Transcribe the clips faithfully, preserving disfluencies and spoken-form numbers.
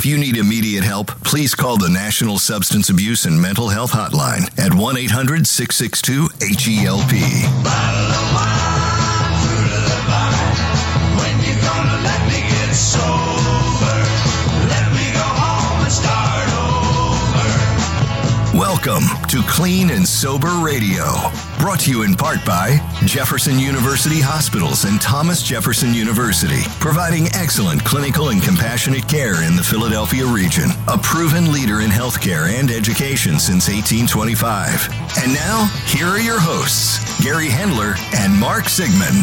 you need immediate help, please call the National Substance Abuse and Mental Health Hotline at one eight hundred six six two H E L P. Bottle of wine, through the vine. When you gonna let me get sober? Let me go home and start over. Welcome to Clean and Sober Radio, brought to you in part by Jefferson University Hospitals and Thomas Jefferson University, providing excellent clinical and compassionate care in the Philadelphia region, a proven leader in healthcare and education since eighteen twenty-five. And now, here are your hosts, Gary Hendler and Mark Sigmund.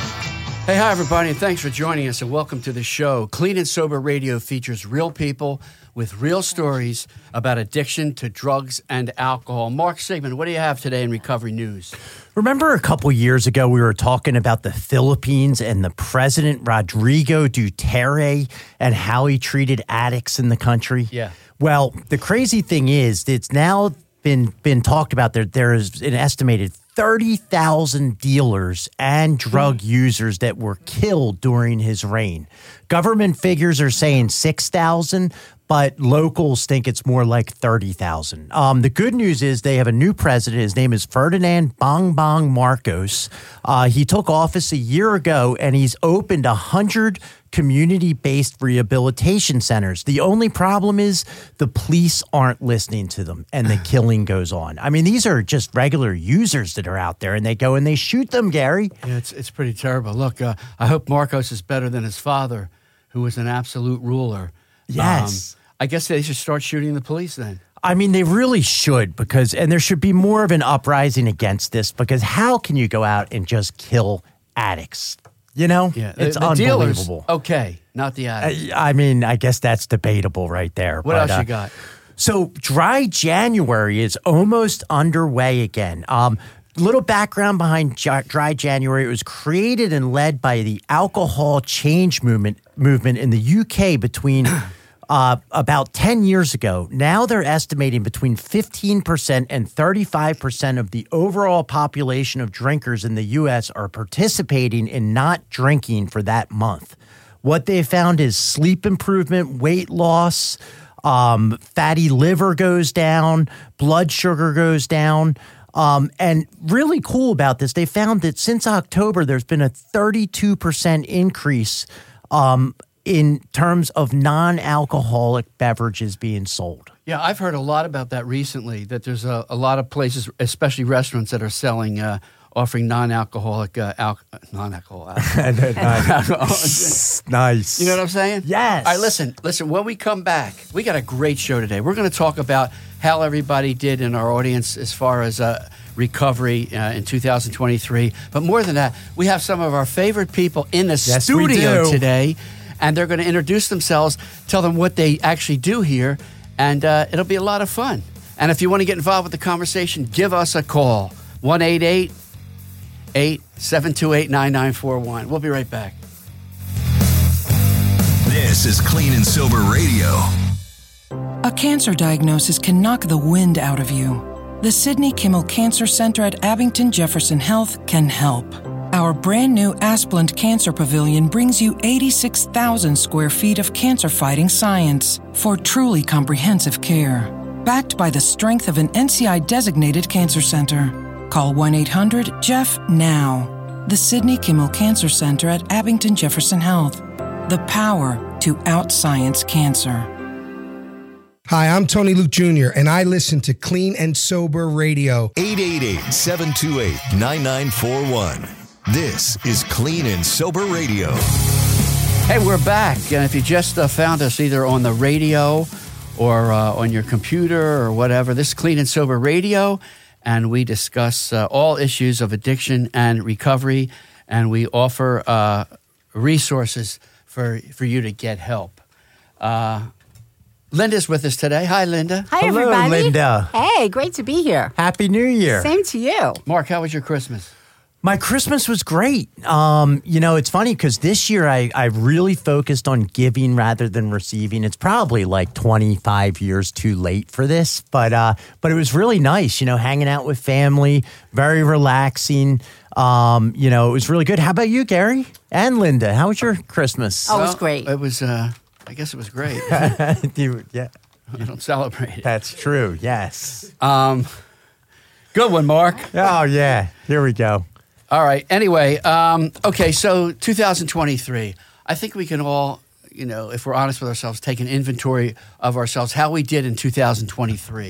Hey, hi, everybody, and thanks for joining us, and welcome to the show. Clean and Sober Radio features real people with real stories about addiction to drugs and alcohol. Mark Sigmund, what do you have today in Recovery News? Remember a couple years ago we were talking about the Philippines and the President Rodrigo Duterte and how he treated addicts in the country? Yeah. Well, the crazy thing is it's now been been talked about there. There is an estimated thirty thousand dealers and drug users that were killed during his reign. Government figures are saying six thousand, but locals think it's more like thirty thousand. Um, the good news is they have a new president. His name is Ferdinand Bongbong Marcos. Uh, he took office a year ago, and he's opened one hundred community-based rehabilitation centers. The only problem is the police aren't listening to them, and the killing goes on. I mean, these are just regular users that are out there, and they go and they shoot them, Gary. Yeah, it's, it's pretty terrible. Look, uh, I hope Marcos is better than his father, who was an absolute ruler. Yes. Um, I guess they should start shooting the police then. I mean, they really should, because, and there should be more of an uprising against this, because how can you go out and just kill addicts? You know, Yeah, the, it's the unbelievable. Dealers, okay, not the addicts. I, I mean, I guess that's debatable right there. What but, else uh, you got? So Dry January is almost underway again. Um, little background behind J- Dry January. It was created and led by the alcohol change movement movement in the U K between uh, about ten years ago. Now they're estimating between fifteen percent and thirty-five percent of the overall population of drinkers in the U S are participating in not drinking for that month. What they found is sleep improvement, weight loss, um, fatty liver goes down, blood sugar goes down. Um, and really cool about this, they found that since October, there's been a thirty-two percent increase um, in terms of non-alcoholic beverages being sold. Yeah, I've heard a lot about that recently, that there's a, a lot of places, especially restaurants, that are selling, uh, offering non-alcoholic, uh, al- non-alcoholic alcohol. Nice. You know what I'm saying? Yes. All right, listen, listen, when we come back, we got a great show today. We're going to talk about how everybody did in our audience as far as uh, recovery uh, in two thousand twenty-three. But more than that, we have some of our favorite people in the Yes, we studio do. today, and they're going to introduce themselves, tell them what they actually do here, and uh, it'll be a lot of fun. And if you want to get involved with the conversation, give us a call, one eight eight eight seven two eight nine nine four one. We'll be right back. This is Clean and Sober Radio. A cancer diagnosis can knock the wind out of you. The Sidney Kimmel Cancer Center at Abington Jefferson Health can help. Our brand new Asplund Cancer Pavilion brings you eighty-six thousand square feet of cancer-fighting science for truly comprehensive care. Backed by the strength of an N C I-designated cancer center. Call one eight hundred J E F F now. The Sidney Kimmel Cancer Center at Abington Jefferson Health. The power to out-science cancer. Hi, I'm Tony Luke Junior, and I listen to Clean and Sober Radio. eight eight eight seven two eight nine nine four one. This is Clean and Sober Radio. Hey, we're back. And if you just uh, found us either on the radio or uh, on your computer or whatever, this is Clean and Sober Radio, and we discuss uh, all issues of addiction and recovery, and we offer uh, resources for, for you to get help. Uh, Linda's with us today. Hi, Linda. Hi, Hello, everybody. Linda. Hey, great to be here. Happy New Year. Same to you. Mark, how was your Christmas? My Christmas was great. Um, you know, it's funny because this year I, I really focused on giving rather than receiving. It's probably like twenty-five years too late for this, but uh, but it was really nice, you know, hanging out with family, very relaxing. Um, you know, it was really good. How about you, Gary? And Linda, how was your Christmas? Oh, it was great. It was, uh, I guess it was great. You- yeah, I don't celebrate it. that's true. Yes. Um, good one, Mark. Oh yeah. Here we go. All right. Anyway, um, okay, so two thousand twenty-three. I think we can all, you know, if we're honest with ourselves, take an inventory of ourselves, how we did in two thousand twenty-three.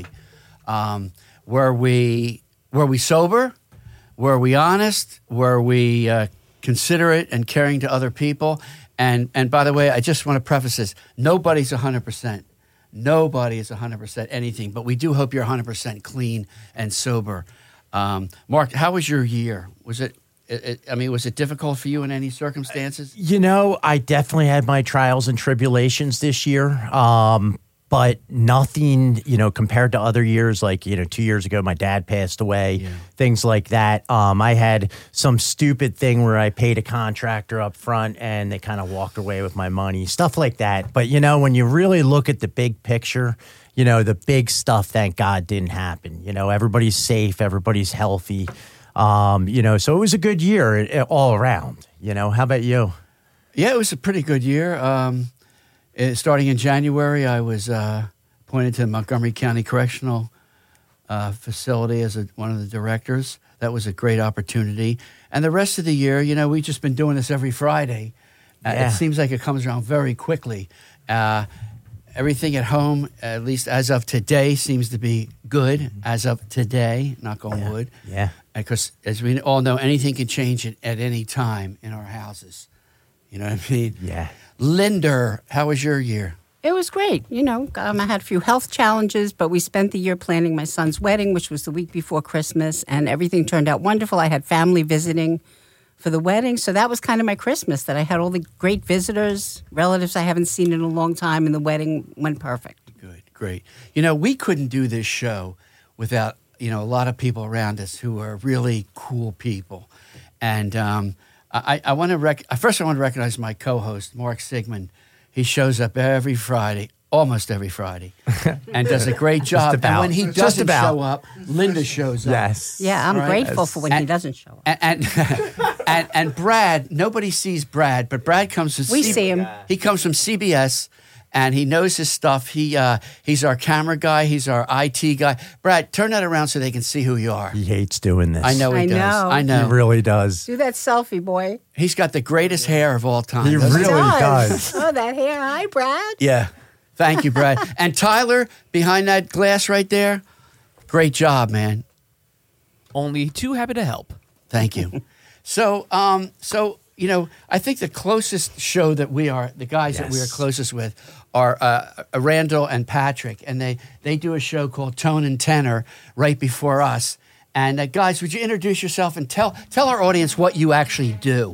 Um, were we were we sober? Were we honest? Were we uh, considerate and caring to other people? And and by the way, I just want to preface this: nobody's one hundred percent. Nobody is one hundred percent anything, but we do hope you're one hundred percent clean and sober. Um, Mark, how was your year? Was it, it, it? I mean, was it difficult for you in any circumstances? You know, I definitely had my trials and tribulations this year, um, but nothing, you know, compared to other years. Like, you know, two years ago, my dad passed away, Yeah. things like that. Um, I had some stupid thing where I paid a contractor up front and they kind of walked away with my money, stuff like that. But, you know, when you really look at the big picture, you know, the big stuff, thank God, didn't happen. You know, everybody's safe, everybody's healthy. Um, you know, so it was a good year uh, all around. You know, how about you? Yeah, it was a pretty good year. Um, it, starting in January, I was uh, appointed to Montgomery County Correctional uh, Facility as a, one of the directors. That was a great opportunity. And the rest of the year, you know, we've just been doing this every Friday. Uh, Yeah. It seems like it comes around very quickly. Uh, everything at home, at least as of today, seems to be good. As of today, knock on Yeah. wood. Yeah. Because as we all know, anything can change at, at any time in our houses. You know what I mean? Yeah. Linder, how was your year? It was great. You know, um, I had a few health challenges, but we spent the year planning my son's wedding, which was the week before Christmas, and everything turned out wonderful. I had family visiting for the wedding, so that was kind of my Christmas, that I had all the great visitors, relatives I haven't seen in a long time, and the wedding went perfect. Good, great. You know, we couldn't do this show without, you know, a lot of people around us who are really cool people. And um, I, I want to rec- first I want to recognize my co-host, Mark Sigmund. He shows up every Friday, almost every Friday, and does a great job. And about. when he Just doesn't about. show up, Linda shows up. Yes. Yeah, I'm Right. grateful for when he And- doesn't show up. And and, and and Brad, nobody sees Brad, but Brad comes from We C- see him. He comes from C B S, and he knows his stuff. He uh, he's our camera guy. He's our I T guy. Brad, turn that around so they can see who you are. He hates doing this. I know he I does. know. I know. He really does. Do that selfie, boy. He's got the greatest hair of all time. He doesn't really does. Oh, that hair. Hi, Brad. Yeah. Thank you, Brad. And Tyler, behind that glass right there, great job, man. Only too happy to help. Thank you. So, um, so you know, I think the closest show that we are, the guys that we are Yes. closest with, are uh, uh, Randall and Patrick, and they they do a show called Tone and Tenor right before us. And uh, guys, would you introduce yourself and tell tell our audience what you actually do?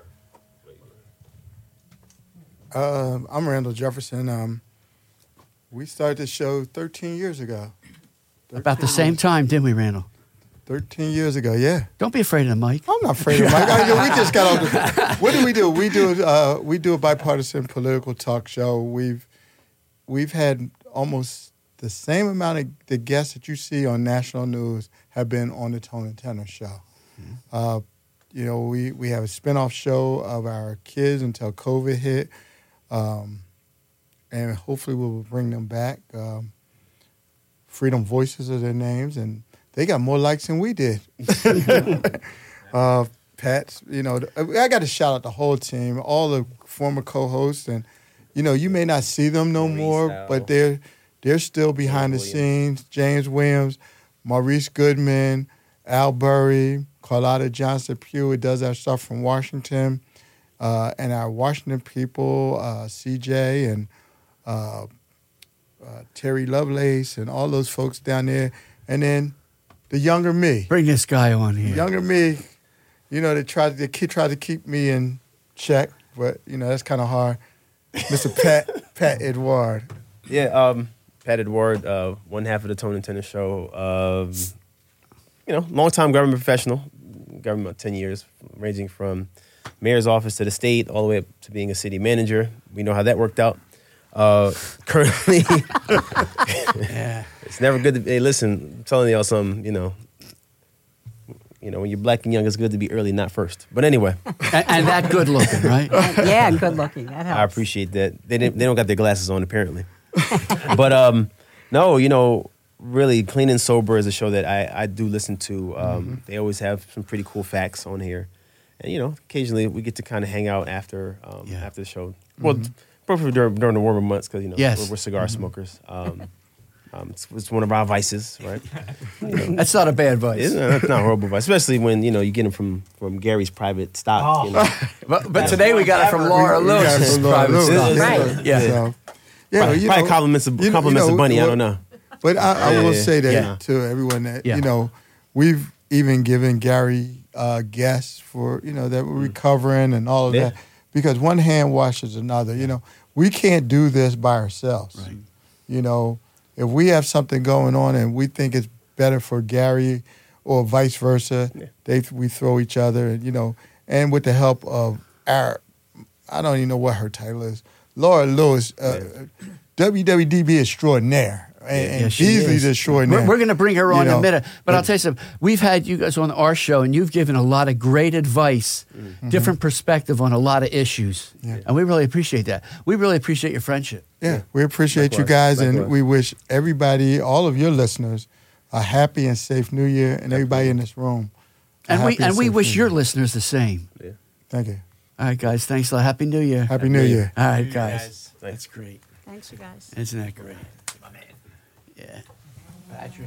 Um, I'm Randall Jefferson. Um, we started this show thirteen years ago. About the same time, didn't we, Randall? thirteen years ago, yeah. Don't be afraid of the mic. I'm not afraid of Mike. I, we just got on the. What do we do? We do uh, we do a bipartisan political talk show. We've we've had almost the same amount of the guests that you see on national news have been on the Tone and Tenor show. Mm-hmm. Uh, you know, we, we have a spinoff show of our kids until COVID hit, um, and hopefully we will bring them back. Um, Freedom Voices are their names, and they got more likes than we did. uh, Pat, you know, I got to shout out the whole team, all the former co-hosts, and you know, you may not see them no Maurice more, Howe. but they're they're still behind the James Williams. scenes. James Williams, Maurice Goodman, Al Burry, Carlotta Johnson Pugh, does our stuff from Washington, uh, and our Washington people, uh, C J and uh, uh, Terry Lovelace, and all those folks down there, and then the younger me. Bring this guy on here. Younger me, you know, they tried they keep tried to keep me in check, but you know that's kind of hard. Mister Pat Pat Edward. Yeah, um, Pat Edward, uh, one half of the Tone and Tenor show. Um, you know, long-time government professional, government about ten years, ranging from mayor's office to the state, all the way up to being a city manager. We know how that worked out. Uh, currently, Yeah. it's never good to, hey, listen, I'm telling y'all something, you know, You know, when you're black and young, it's good to be early, not first. But anyway, and, and that good looking, right? Yeah, and good looking. That helps. I appreciate that. They didn't, they don't got their glasses on apparently. But um, no, you know, really, Clean and Sober is a show that I, I do listen to. Um, mm-hmm. They always have some pretty cool facts on here, and you know, occasionally we get to kind of hang out after um, yeah. after the show. Mm-hmm. Well, preferably during, during the warmer months because you know yes. we're, we're cigar mm-hmm. smokers. Um, um, it's, it's one of our vices, right? You know, that's not a bad vice. It's not, it's not a horrible vice, especially when you know you get them from from Gary's private stock. Oh. You know? but but today we got it from Laura Lewis's private Lewis. stock. Right? Yeah. So, yeah, probably, you probably know, compliments of, you know, compliments you know, of Bunny. What, I don't know. But I, I Yeah, will yeah, say that yeah. to everyone that Yeah. you know we've even given Gary uh, guests for you know that we're recovering and all of Yeah. that because one hand washes another. You know we can't do this by ourselves. Right. You know if we have something going on and we think it's better for Gary or vice versa, Yeah. they we throw each other and you know and with the help of our I don't even know what her title is, Laura Lewis, uh, W W D B extraordinaire. And, Yeah, and she Beasley's is. extraordinary. We're, we're going to bring her You on in know, a minute, but, I'll tell you something. We've had you guys on our show, and you've given a lot of great advice, Mm-hmm. different perspective on a lot of issues, Yeah. and we really appreciate that. We really appreciate your friendship. Yeah, we appreciate you Likewise. guys, and Likewise. we wish everybody, all of your listeners, a happy and safe New Year, and everybody in this room. a And we happy and we safe wish New your Year. listeners the same. Thank you. All right, guys. Thanks a lot. Happy New Year. Happy New Year. All right, guys. That's great. Thanks, you guys. Isn't that great? My man. Yeah. Patrick.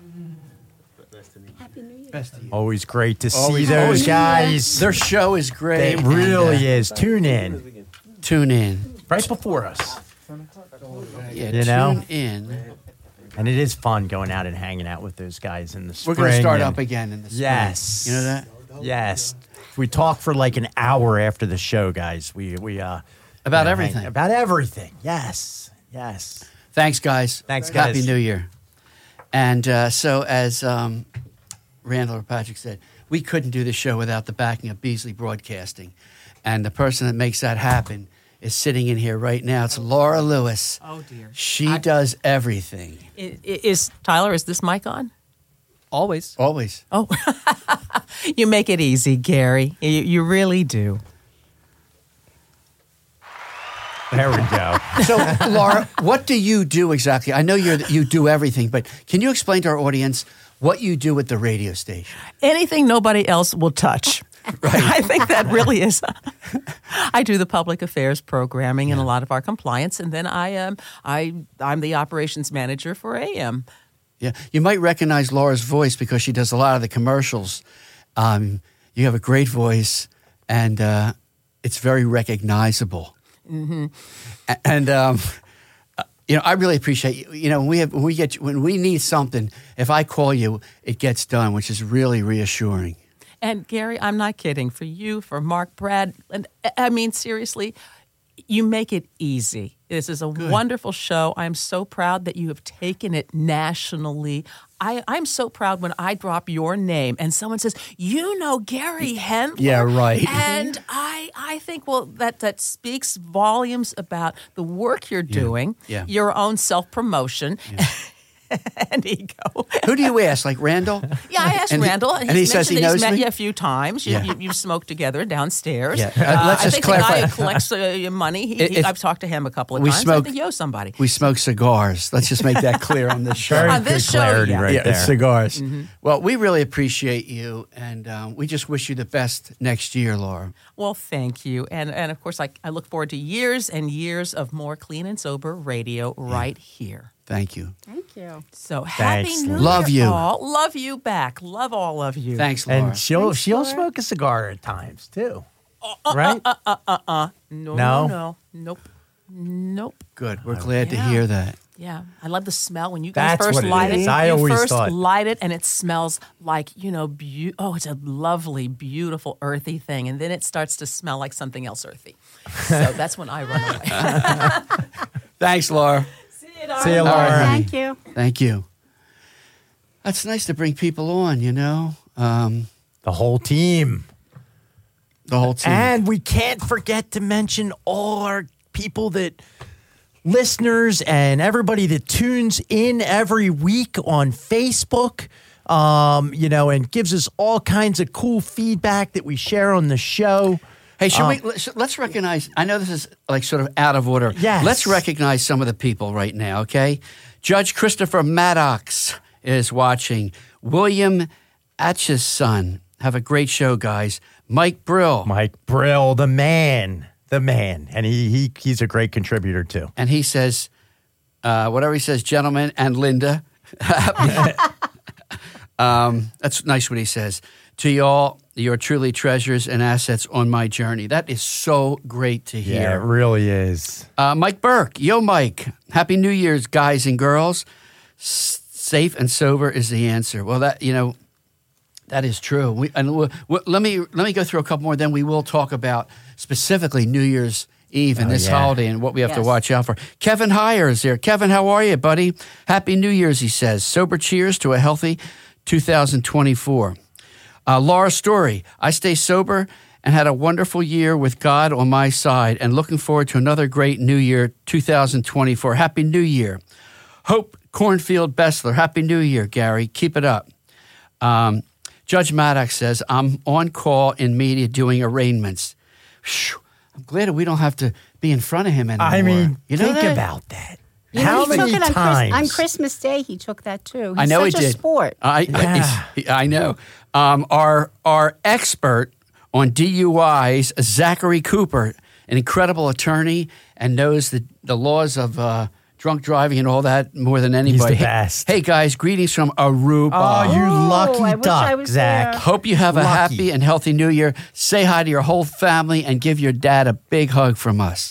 Happy New Year. Best of you. Always great to see Always- those always- guys. Their show is great. It really and, uh, is. Tune in Tune in. right before us. Yeah, You know? tune in. And it is fun going out and hanging out with those guys in the We're spring. going to start and- up again in the spring. Yes. You know that? Yes. We talk for like an hour after the show, guys. We we uh About you know, everything. hang- about everything. Yes. Yes. Thanks, guys. Thanks, Happy guys. New Year. And uh, so, as um, Randall or Patrick said, we couldn't do the show without the backing of Beasley Broadcasting. And the person that makes that happen is sitting in here right now. It's Laura Lewis. Oh, dear. She I- does everything. I- i- Is Tyler, is this mic on? Always. Always. Oh, you make it easy, Gary. You, you really do. There we go. So, Laura, what do you do exactly? I know you're you do everything, but can you explain to our audience what you do at the radio station? Anything nobody else will touch. Right. I think that really is. I do the public affairs programming and a lot of our compliance, and then I am I I'm the operations manager for A M. Yeah, you might recognize Laura's voice because she does a lot of the commercials. Um, you have a great voice, and uh, it's very recognizable. Mm-hmm. And um, uh, you know, I really appreciate you. You know, when we have when we get when we need something, if I call you, it gets done, which is really reassuring. And Gary, I'm not kidding. For you, for Mark, Brad, and I mean seriously, you make it easy. This is a Good. wonderful show. I'm so proud that you have taken it nationally. I, I'm so proud when I drop your name and someone says, "You know Gary Hendler." Yeah, right. And I, I think, well, that that speaks volumes about the work you're doing, Yeah. your own self promotion. And ego. Who do you ask? Like Randall? Yeah, I asked And he- Randall, and he he's says he mentioned that knows he's met me? you a few times. You, Yeah. you, you smoked together downstairs. Yeah. Uh, let's I just think clarify. the guy who collects uh, money, he, It- he, it- I've talked to him a couple of we times. smoke- I think you owe somebody. We smoke cigars. Let's just make that clear on this show. Very On this good show, clarity yeah. right yeah, there. it's cigars. Well, we really appreciate you, and um, we just wish you the best next year, Laura. Well, thank you. And, and of course, I, I look forward to years and years of more clean and sober radio right here. Thank you. Thank you. So happy Thanks, New Love Year, you. all. Love you back. Love all of you. Thanks, Laura. And she'll Thanks, she'll Laura. smoke a cigar at times too. Right? No, No? no, no. Nope. Nope. Good. We're glad to Yeah. hear that. Yeah, I love the smell when you guys That's first what it light it. is. I you always first thought- light it, and it smells like you know, beau- oh, it's a lovely, beautiful, earthy thing, and then it starts to smell like something else earthy. So that's when I run away. Thanks, Laura. See you, darling. See you, All right, Laura. honey. Thank you. Thank you. That's nice to bring people on, you know, um, The whole team. the whole team. And we can't forget to mention all our people that listeners and everybody that tunes in every week on Facebook. um, you know, and gives us all kinds of cool feedback that we share on the show. Hey, should Uh, we let's, let's recognize? I know this is like sort of out of order. Yes. Let's recognize some of the people right now. Okay, Judge Christopher Maddox is watching. William Atchison. Have a great show, guys. Mike Brill. Mike Brill, the man, the man, and he he he's a great contributor too. And he says, uh, whatever he says, gentlemen and Linda. um, that's nice what he says. To y'all, you're truly treasures and assets on my journey. That is so great to hear. Yeah, it really is. Uh, Mike Burke. Yo, Mike. Happy New Year's, guys and girls. S- safe and sober is the answer. Well, that, you know, that is true. We, and we'll, we'll, let me let me go through a couple more, then we will talk about specifically New Year's Eve and Oh, this yeah. holiday and what we have to Yes. watch out for. Kevin Heyer is there. Kevin, how are you, buddy? Happy New Year's, he says. Sober cheers to a healthy two thousand twenty-four. Uh, Laura Story, I stay sober and had a wonderful year with God on my side and looking forward to another great New Year two thousand twenty-four. Happy New Year. Hope Cornfield Bessler, Happy New Year, Gary. Keep it up. Um, Judge Maddox says, I'm on call in media doing arraignments. Phew, I'm glad that we don't have to be in front of him anymore. I mean, you know think that? about that. You know, How he many took it on, times? Chris, on Christmas Day. He took that too. He's I know such he a did. sport. I, Yeah. I, I know. Um, our our expert on D U Is, Zachary Cooper, an incredible attorney and knows the, the laws of uh, drunk driving and all that more than anybody. the Hey- best. Hey, guys, greetings from Aruba. Oh, you Oh, lucky I wish I duck, was Zach. there. Hope you have a Lucky. happy and healthy New Year. Say hi to your whole family and give your dad a big hug from us.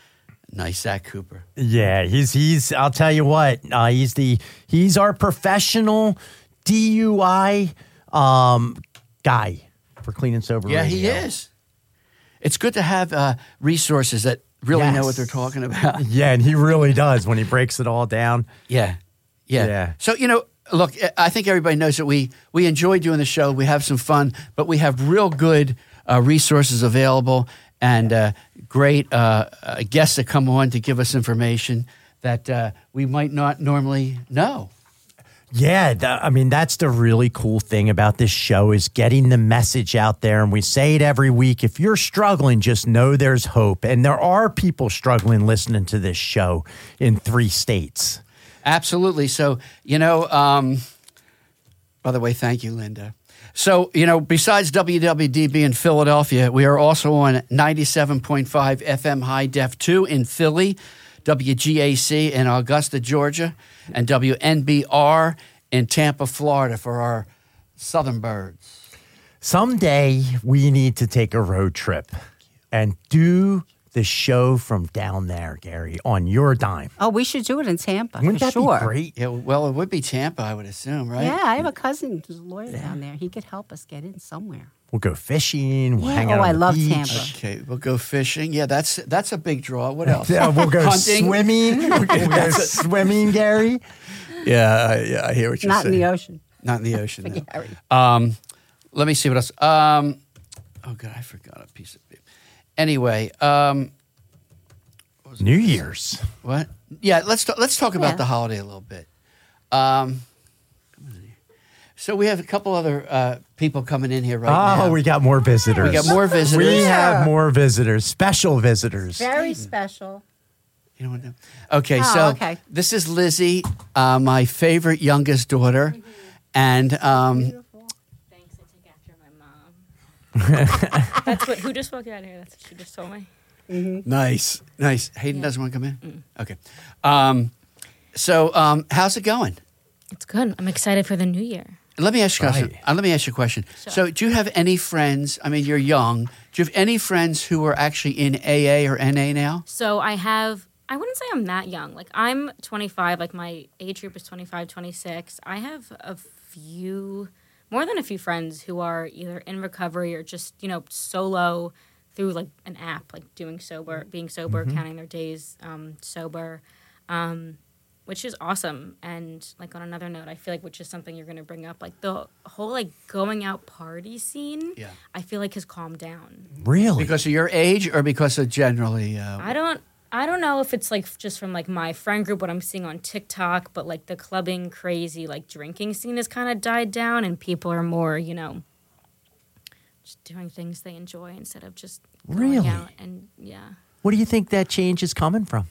Nice, Zach Cooper. Yeah, he's he's. I'll tell you what. Uh, he's the he's our professional D U I um, guy for Clean and Sober. Yeah, he Radio. is. It's good to have uh, resources that really know Yes. what they're talking about. Yeah, and he really does when he breaks it all down. Yeah. Yeah. Yeah. So, you know, look, I think everybody knows that we, we enjoy doing the show. We have some fun, but we have real good uh, resources available and uh, great uh, uh, guests that come on to give us information that uh, we might not normally know. Yeah, th- I mean that's the really cool thing about this show is getting the message out there, and we say it every week. If you're struggling, just know there's hope, and there are people struggling listening to this show in three states. Absolutely. So, you know, um, by the way, thank you, Linda. So, you know, besides W W D B in Philadelphia, we are also on ninety-seven point five F M High Def two in Philly, W G A C in Augusta, Georgia, and W N B R in Tampa, Florida for our Southern birds. Someday we need to take a road trip and do the show from down there, Gary, on your dime. Oh, we should do it in Tampa. Wouldn't for that sure. be great? Yeah, well, it would be Tampa, I would assume, right? Yeah, I have a cousin who's a lawyer down there. He could help us get in somewhere. We'll go fishing. We'll Yeah, hang out oh, on I the love beach. Tampa. Okay, we'll go fishing. Yeah, that's that's a big draw. What else? Yeah, we'll go Hunting? swimming. We'll go swimming, Gary. Yeah, I- yeah, I hear what you're Not saying. in the ocean. Not in the ocean. For no. Gary. Um, let me see what else. Um, oh God, I forgot a piece of paper. Anyway, um, New Year's. what? Yeah, let's talk, let's talk about Yeah. the holiday a little bit. Um, come on in here. so we have a couple other uh, people coming in here right now. Oh, we got more visitors. We got more visitors. We Yeah. have more visitors, special visitors. Very special. You know what? no. Okay, Oh, so okay. this is Lizzie, uh, my favorite youngest daughter, and um, Thanks, I take after my mom. That's what, who just walked out here? That's what she just told me. nice, nice. Hayden doesn't want to come in. Okay, um, so um, how's it going? It's good. I'm excited for the new year. Let me ask you a question. Right. Uh, let me ask you a question. Sure. So, do you have any friends? I mean, you're young. Do you have any friends who are actually in A A or N A now? So I have, I wouldn't say I'm that young. Like I'm twenty-five, like my age group is twenty-five, twenty-six. I have a few, more than a few friends who are either in recovery or just, you know, solo through like an app, like doing sober, being sober, counting their days um, sober, um, which is awesome. And like on another note, I feel like, which is something you're going to bring up, like the whole like going out party scene, Yeah. I feel like has calmed down. Really? Because of your age, or because of generally? Uh, I don't. I don't know if it's like just from like my friend group, what I'm seeing on TikTok, but like the clubbing crazy, like drinking scene has kind of died down and people are more, you know, just doing things they enjoy instead of just going Really? out and yeah. What do you think that change is coming from?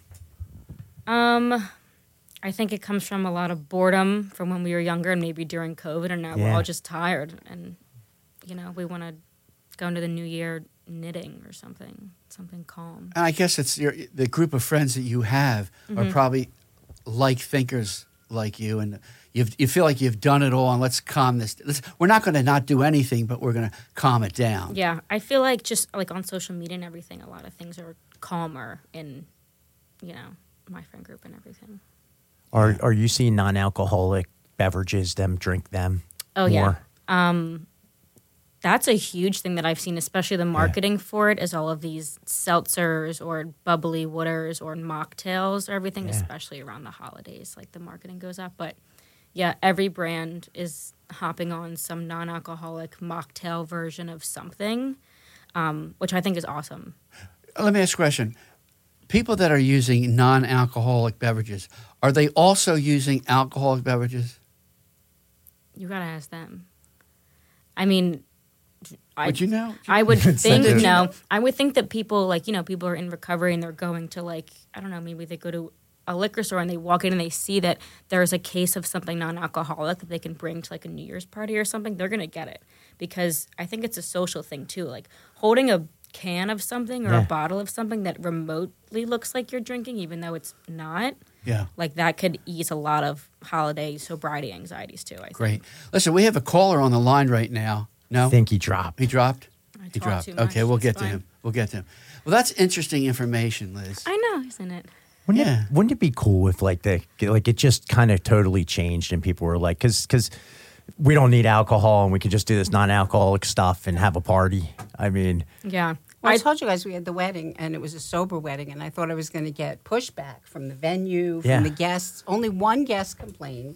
Um, I think it comes from a lot of boredom from when we were younger and maybe during COVID and now we're Yeah. all just tired and, you know, we want to go into the new year knitting or something, something calm. And I guess it's your the group of friends that you have are Mhm. probably like thinkers like you, and you you feel like you've done it all. And let's calm this. Let's, we're not going to not do anything, but we're going to calm it down. Yeah, I feel like just like on social media and everything, a lot of things are calmer in, you know, my friend group and everything. Are Are you seeing non-alcoholic beverages? Them drink them? Oh yeah. more? Um, that's a huge thing that I've seen, especially the marketing for it, is all of these seltzers or bubbly waters or mocktails or everything, Yeah. especially around the holidays. Like the marketing goes up. But yeah, every brand is hopping on some non-alcoholic mocktail version of something, um, which I think is awesome. Let me ask a question. People that are using non-alcoholic beverages, are they also using alcoholic beverages? You gotta ask them. I mean, I, Would you know? I would think Would you no. know? I would think that people like you know people are in recovery and they're going to like I don't know maybe they go to a liquor store and they walk in and they see that there's a case of something non-alcoholic that they can bring to like a New Year's party or something. They're gonna get it because I think it's a social thing too. Like holding a can of something or Yeah. a bottle of something that remotely looks like you're drinking, even though it's not. Yeah. Like that could ease a lot of holiday sobriety anxieties too. I think. Great. Listen, we have a caller on the line right now. No? I think he dropped. He dropped? I He talk dropped. too much. Okay, we'll It's get to fine. him. We'll get to him. Well, that's interesting information, Liz. I know, isn't it? Wouldn't, Yeah. it, wouldn't it be cool if like the like it just kind of totally changed and people were like, because because we don't need alcohol and we can just do this non-alcoholic stuff and have a party. I mean, Yeah. Well, I told you guys we had the wedding, and it was a sober wedding, and I thought I was going to get pushback from the venue, from Yeah. the guests. Only one guest complained,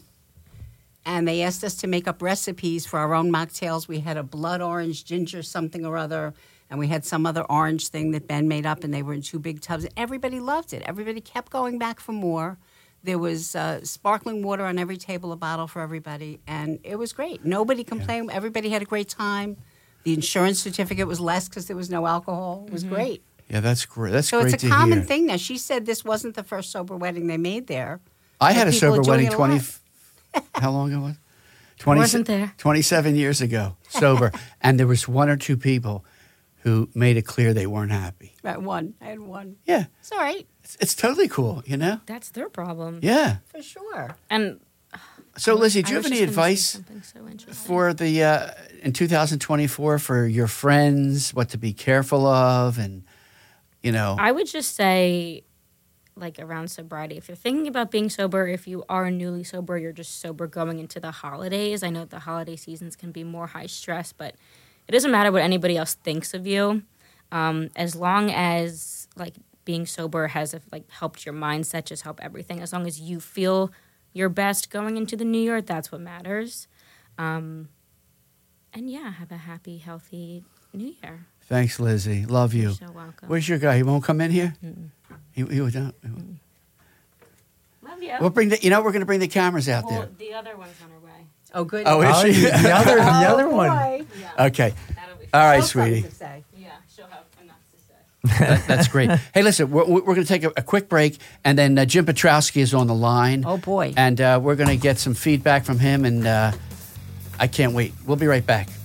and they asked us to make up recipes for our own mocktails. We had a blood orange, ginger something or other, and we had some other orange thing that Ben made up, and they were in two big tubs. Everybody loved it. Everybody kept going back for more. There was uh, sparkling water on every table, a bottle for everybody, and it was great. Nobody complained. Everybody had a great time. The insurance certificate was less because there was no alcohol. It was great. Yeah, that's great. That's So great it's a to common hear. thing now. She said this wasn't the first sober wedding they made there. I but had a people are sober doing wedding it a twenty. lot. How long ago was? Twenty. Wasn't there. Twenty-seven years ago, sober, and there was one or two people who made it clear they weren't happy. I had one. I had one. Yeah, It's all right, it's, it's totally cool, you know. That's their problem. Yeah. for sure. And So, Lizzie, do I you have was any just gonna say advice something so interesting. for the uh, in two thousand twenty-four for your friends? What to be careful of, and you know, I would just say, like around sobriety, if you're thinking about being sober, if you are newly sober, you're just sober going into the holidays. I know the holiday seasons can be more high stress, but it doesn't matter what anybody else thinks of you, um, as long as like being sober has like helped your mindset, just help everything. As long as you feel your best going into the new year, that's what matters. Um, and yeah, have a happy, healthy new year. thanks, Lizzie. Love you. You're so welcome. Where's your guy? He won't come in here. Mm-mm. He, he would not. he won't. Love you. We'll bring the. You know, we're going to bring the cameras out Well, there. the other one's on her way. Oh, good. Oh, is oh, she? the other the other one. Boy. Okay. That'll be All right, Still something sweetie. to say. Yeah, she'll have enough to say. That- that's great. Hey, listen, we're, we're going to take a, a quick break, and then uh, Jim Petrowski is on the line. Oh, boy. And uh, we're going to get some feedback from him, and uh, I can't wait. We'll be right back.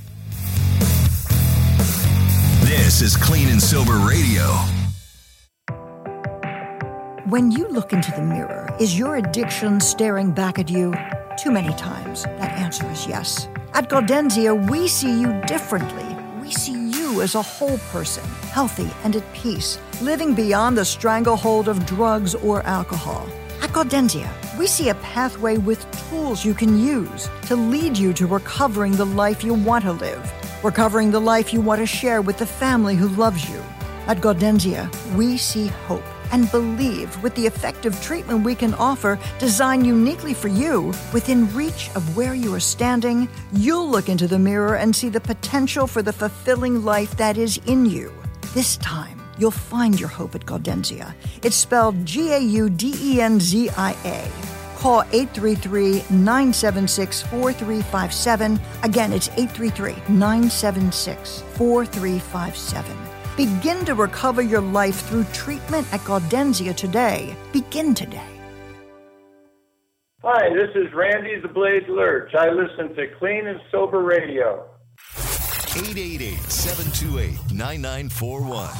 This is Clean and Sober Radio. When you look into the mirror, is your addiction staring back at you? Too many times, that answer is yes. At Gaudenzia, we see you differently. We see you as a whole person, healthy and at peace, living beyond the stranglehold of drugs or alcohol. At Gaudenzia, we see a pathway with tools you can use to lead you to recovering the life you want to live, recovering the life you want to share with the family who loves you. At Gaudenzia, we see hope and believe with the effective treatment we can offer, designed uniquely for you, within reach of where you are standing, you'll look into the mirror and see the potential for the fulfilling life that is in you. This time, you'll find your hope at Gaudenzia. It's spelled G A U D E N Z I A. Call eight three three, nine seven six, four three five seven. Again, it's eight three three, nine seven six, four three five seven. Begin to recover your life through treatment at Gaudenzia today. Begin today. Hi, this is Randy the Blaze Lurch. I listen to Clean and Sober Radio. eight eight eight, seven two eight, nine nine four one.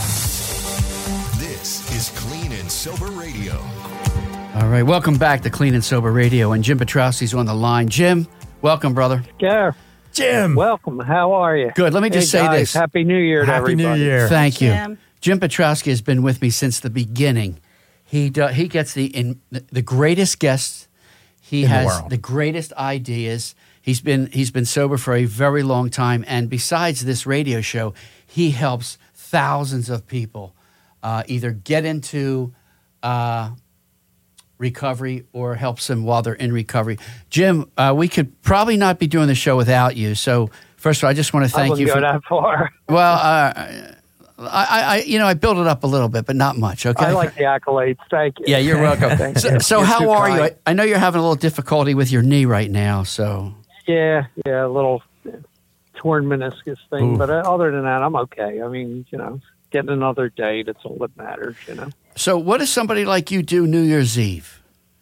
This is Clean and Sober Radio. All right, welcome back to Clean and Sober Radio, and Jim Petrowski's on the line. Jim, welcome, brother. Yeah. Jim. Welcome. How are you? Good. Let me just Hey, say guys, this. Happy New Year to Happy everybody. New Year. Thank you. Jim. Jim Petrowski has been with me since the beginning. He do, he gets the in, the greatest guests. He In the has world. the greatest ideas. He's been he's been sober for a very long time, and besides this radio show, he helps thousands of people uh, either get into uh, recovery or helps them while they're in recovery. Jim, uh, we could probably not be doing the show without you. So first of all, I just want to I thank wouldn't you go for that far. well. Uh, I, I, you know, I built it up a little bit, but not much. Okay. I like the accolades. Thank you. Yeah, you're welcome. Thank so, you. so You're how too are you? kind. I, I know you're having a little difficulty with your knee right now. So Yeah, yeah, a little torn meniscus thing, Ooh. but uh, other than that, I'm okay. I mean, you know, getting another day, that's all that matters, you know. So what does somebody like you do New Year's Eve?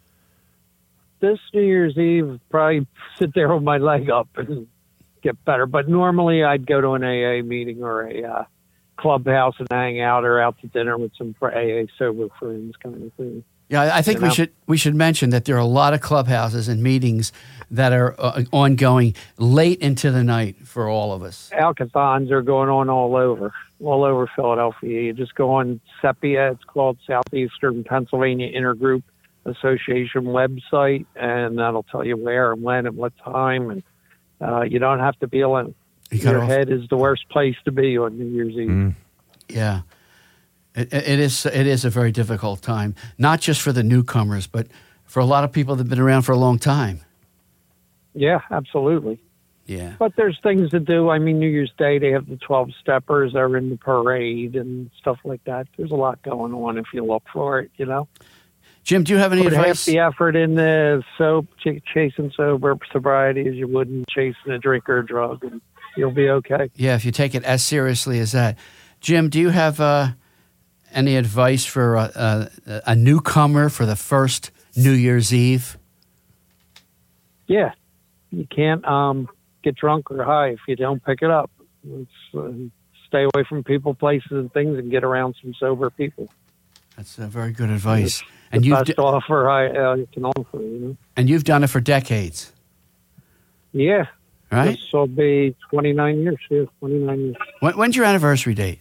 This New Year's Eve, probably sit there with my leg up and get better. But normally I'd go to an A A meeting or a uh, clubhouse and hang out or out to dinner with some A A sober friends kind of thing. Yeah, I- I think You we know? should we should mention that there are a lot of clubhouses and meetings that are uh, ongoing late into the night for all of us. Alcathons are going on all over, all over Philadelphia. You just go on SEPIA, it's called Southeastern Pennsylvania Intergroup Association website, and that'll tell you where and when and what time, and uh, you don't have to be alone. got Your off- head is the worst place to be on New Year's Eve. Yeah, it, it is. It is a very difficult time, not just for the newcomers, but for a lot of people that've been around for a long time. Yeah, absolutely. Yeah. But there's things to do. I mean, New Year's Day, they have the twelve steppers that are in the parade and stuff like that. There's a lot going on if you look for it, you know. Jim, do you have any Put advice? half the effort in the soap, ch- chasing sober sobriety as you would in chasing a drink or a drug, and you'll be okay. Yeah, if you take it as seriously as that. Jim, do you have uh, any advice for uh, uh, a newcomer for the first New Year's Eve? Yeah, you can't um, get drunk or high if you don't pick it up. It's, uh, stay away from people, places, and things, and get around some sober people. That's uh, very good advice. It's And the you've best d- offer I uh, can offer, you know. and you've done it for decades, Yeah. right? This will be twenty-nine years. Yeah, twenty-nine years. When, when's your anniversary date?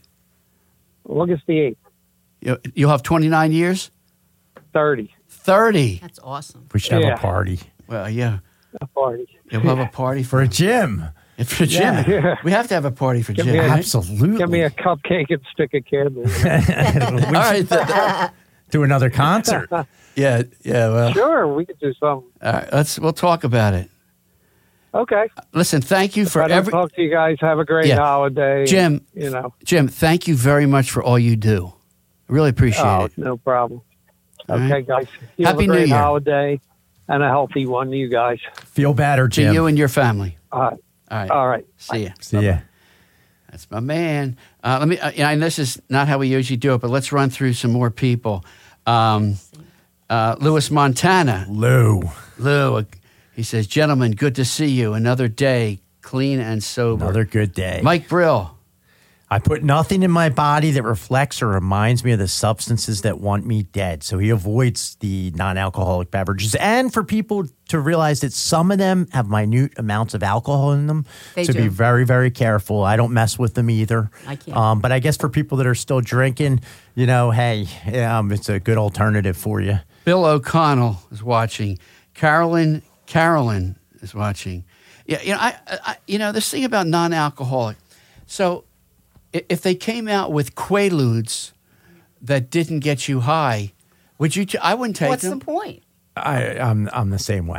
August the eighth. You- You'll have twenty-nine years? thirty. thirty. That's awesome. We should have Yeah. a party. Well, yeah. A party. You'll have a party For a Jim. Yeah, for Jim. Yeah. We have to have a party for Give Jim. me a- right? Absolutely. Give me a cupcake and stick a candle. All right. Do another concert. yeah, yeah. Well, Sure, we could do something. all right. Let's. We'll talk about it. Okay. Listen, thank you If for I don't every. talk to you guys. Have a great Yeah. holiday. Jim. You know. Jim, thank you very much for all you do. I really appreciate Oh, it. no problem. All Okay, right. guys. You Happy have a New great Year. holiday and a healthy one, you guys. Feel better, To Jim. you and your family. All right. All right. All right. See ya. See ya. That's my man. Uh, let me. Uh, yeah, and this is not how we usually do it, but let's run through some more people. Um, uh, Louis Montana. Lou. Lou. uh, He says, "Gentlemen, good to see you. Another day, clean and sober." Another good day. Mike Brill. I put nothing in my body that reflects or reminds me of the substances that want me dead. So he avoids the non-alcoholic beverages. And for people to realize that some of them have minute amounts of alcohol in them. They so do. be very, very careful. I don't mess with them either. I can't. Um, but I guess for people that are still drinking, you know, hey, um, it's a good alternative for you. Bill O'Connell is watching. Carolyn. Carolyn is watching. Yeah, you know, I, I you know, this thing about non-alcoholic. So, i- if they came out with Quaaludes that didn't get you high, would you? T- I wouldn't take What's them. the point? I, I'm, I'm the same way.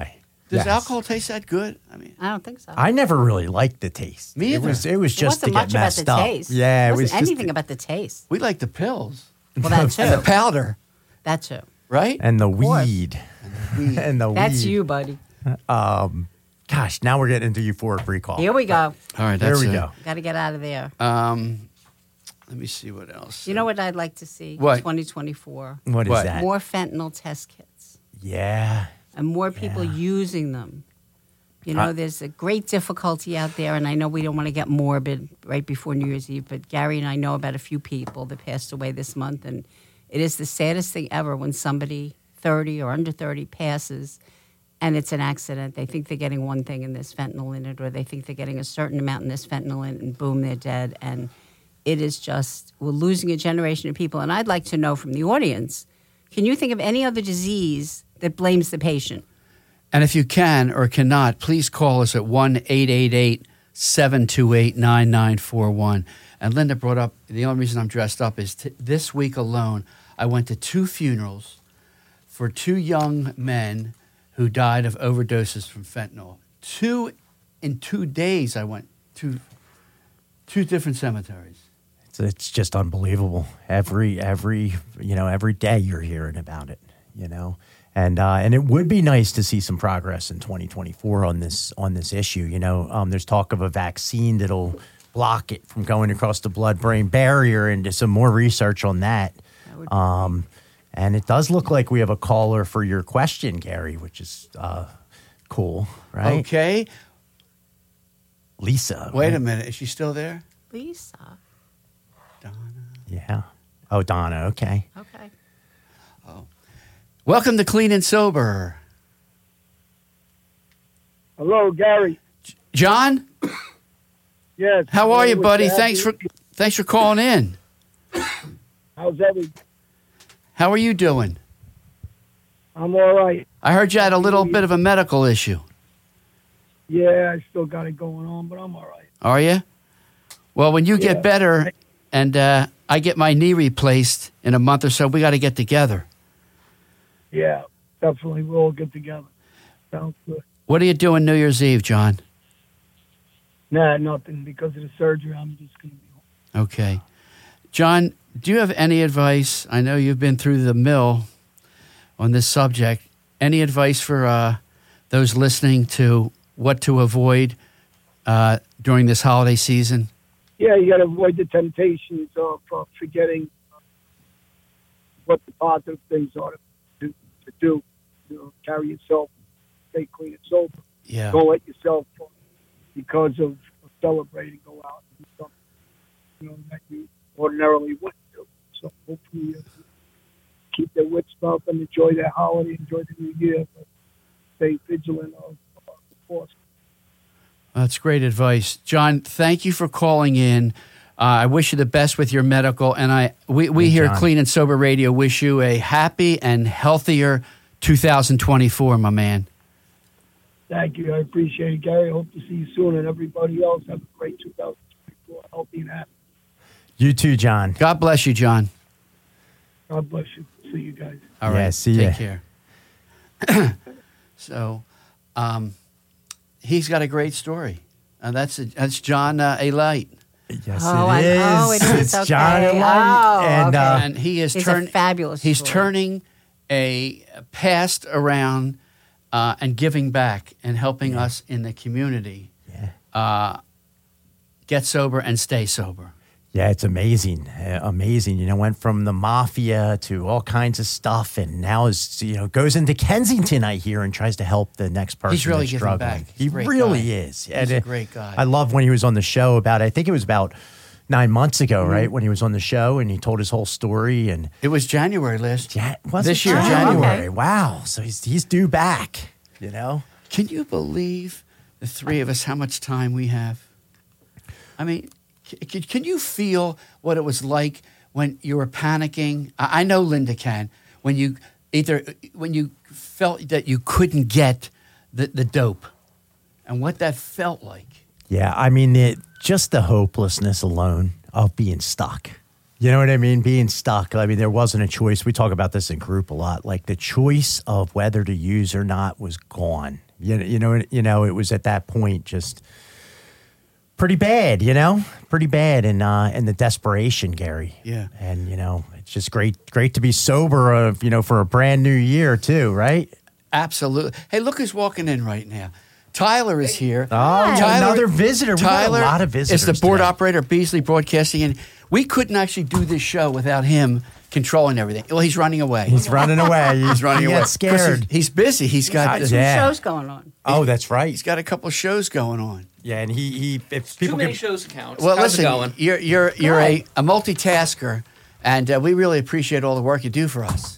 Does Yes. alcohol taste that good? I mean, I don't think so. I never really liked the taste. Me It either. was, it was It just wasn't to much get about messed the up. taste. Yeah, it it wasn't was just anything about the taste. we like the pills Well, that too. and the powder, That too. right? and the course. weed. And the That's weed. you, buddy. Um, gosh, now we're getting into euphoric recall. Here we go. All right, There that's we it. go. Got to get out of there. Um, let me see what else. You know what I'd like to see? What? twenty twenty-four. What is What? that? More fentanyl test kits Yeah. and more people using them. You know, Uh, there's a great difficulty out there, and I know we don't want to get morbid right before New Year's Eve, but Gary and I know about a few people that passed away this month, and it is the saddest thing ever when somebody thirty or under thirty passes and it's an accident. They think they're getting one thing and there's fentanyl in it, or they think they're getting a certain amount and there's fentanyl in it, and boom, they're dead. And it is just, we're losing a generation of people. And I'd like to know from the audience, can you think of any other disease that blames the patient? And if you can or cannot, please call us at one eight eight eight, seven two eight, nine nine four one. And Linda brought up, the only reason I'm dressed up is t- this week alone, I went to two funerals for two young men who died of overdoses from fentanyl. Two, in two days I went to two different cemeteries. It's, it's just unbelievable. Every every you know every day you're hearing about it. You know, and uh, and it would be nice to see some progress in twenty twenty-four on this on this issue. You know, um, there's talk of a vaccine that'll block it from going across the blood-brain barrier, and just some more research on that. that Um, and it does look like we have a caller for your question, Gary, which is uh, cool, right? Okay. Lisa. Wait right? a minute. Is she still there? Lisa. Yeah. Oh, Donna. Okay. Okay. Welcome to Clean and Sober. Hello, Gary. John? Yes. How are you, Hello, buddy? Gary. Thanks for thanks for calling in. How's everything? How are you doing? I'm all right. I heard you had a little bit of a medical issue. Yeah, I still got it going on, but I'm all right. Are you? Well, when you Yeah. get better and uh, I get my knee replaced in a month or so, we got to get together. Yeah, definitely. We'll all get together. Sounds good. What are you doing New Year's Eve, John? Nah, nothing. Because of the surgery, I'm just going to be home. Okay. John, do you have any advice? I know you've been through the mill on this subject. Any advice for uh, those listening to what to avoid uh, during this holiday season? Yeah, you got to avoid the temptations of uh, forgetting uh, what the positive things are to, to do. You know, carry yourself, stay clean and sober. Yeah. Don't let yourself, uh, because of celebrating, go out and do something, you know, that you ordinarily wouldn't do. So hopefully uh, keep their wits up and enjoy their holiday, enjoy the new year, but stay vigilant of, of the force. That's great advice. John, thank you for calling in. Uh, I wish you the best with your medical. And I we, we Hey, here John. at Clean and Sober Radio wish you a happy and healthier two thousand twenty-four, my man. Thank you. I appreciate it, Gary. Hope to see you soon. And everybody else, have a great two thousand twenty-four. Healthy and happy. You too, John. God bless you, John. God bless you. See you guys. All Yeah, right. see Take ya. care. So, um, he's got a great story. Uh, that's that's John uh, A. Light. Yes, Oh, it I- is. oh, it is. It's John Okay. and Light. Oh, and, okay. uh, and he is It's a turning fabulous He's story. turning a past around uh, and giving back and helping us in the community uh, get sober and stay sober. Yeah, it's amazing, uh, amazing. You know, went from the mafia to all kinds of stuff, and now is you know goes into Kensington, I hear, and tries to help the next person. He's really that's giving struggling. back. He's He a great really guy. is. He's And, a uh, great guy. I love when he was on the show about. I think it was about nine months ago, Mm-hmm. right? When he was on the show and he told his whole story, and It was January last yeah, was this it year, January? January. Wow, so he's he's due back. You know. Can you believe the three of us how much time we have? I mean, c- can you feel what it was like when you were panicking? I I know Linda can. When you either when you felt that you couldn't get the, the dope, and what that felt like. Yeah, I mean, it, just the hopelessness alone of being stuck. You know what I mean? Being stuck. I mean, there wasn't a choice. We talk about this in group a lot. Like the choice of whether to use or not was gone. You know, you know, you know, it was at that point just pretty bad. You know, pretty bad, and uh, and the desperation, Gary. Yeah. And you know, it's just great, great to be sober. Of you know, for a brand new year too, right? Absolutely. Hey, look who's walking in right now. Tyler is here. Oh, another visitor. We got a Tyler lot of visitors is the board today. operator at Beasley Broadcasting, and we couldn't actually do this show without him controlling everything. Well, he's running away. He's running away. He's running he away. got scared. He's, he's busy. He's got Got some Yeah. shows going on. Oh, that's right. He's got a couple of shows going on. Yeah, and he he if Too people many could, shows count. Well, How's listen, it going? you're you're you're a, a multitasker, and uh, we really appreciate all the work you do for us.